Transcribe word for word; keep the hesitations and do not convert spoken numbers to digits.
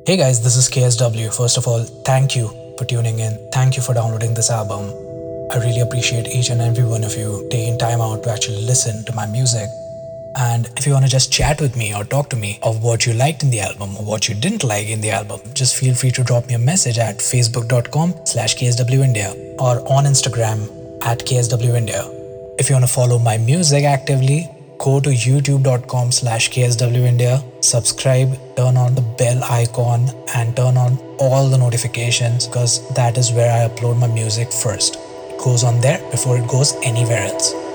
Hey guys, this is K S W. First of all, thank you for tuning in. Thank you for downloading this album. I really appreciate each and every one of you taking time out to actually listen to my music. And if you want to just chat with me or talk to me of what you liked in the album or what you didn't like in the album, just feel free to drop me a message at facebook.com slash kswindia or on Instagram at kswindia. If you want to follow my music actively, go to youtube.com slash kswindia, subscribe, turn on the bell icon and turn on all the notifications because that is where I upload my music first. It goes on there before it goes anywhere else.